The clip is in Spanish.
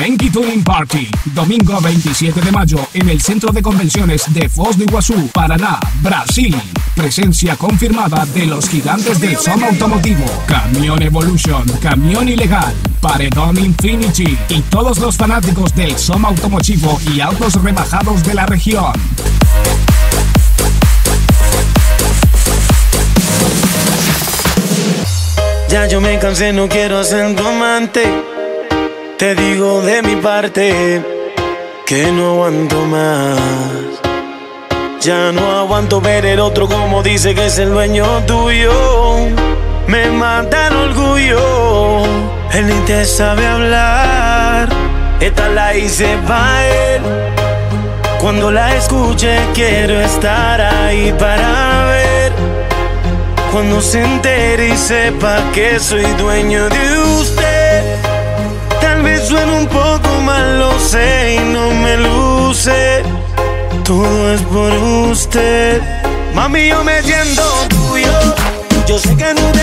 Senki Tuning Party, domingo 27 de mayo en el Centro de Convenciones de Foz do Iguazú, Paraná, Brasil. Presencia confirmada de los gigantes del som automotivo, Camión Evolution, Camión Ilegal, Paredón Infinity y todos los fanáticos del som automotivo y autos rebajados de la región. Ya yo me cansé, no quiero ser tu amante. Te digo de mi parte que no aguanto más. Ya no aguanto ver el otro como dice que es el dueño tuyo. Me mata el orgullo. Él ni te sabe hablar. Esta la hice pa' él. Cuando la escuche quiero estar ahí para ver. Cuando se entere y sepa que soy dueño de usted. Tal vez suene un poco mal, lo sé, y no me luce. Todo es por usted. Mami, yo me siento tuyo. Yo sé que no te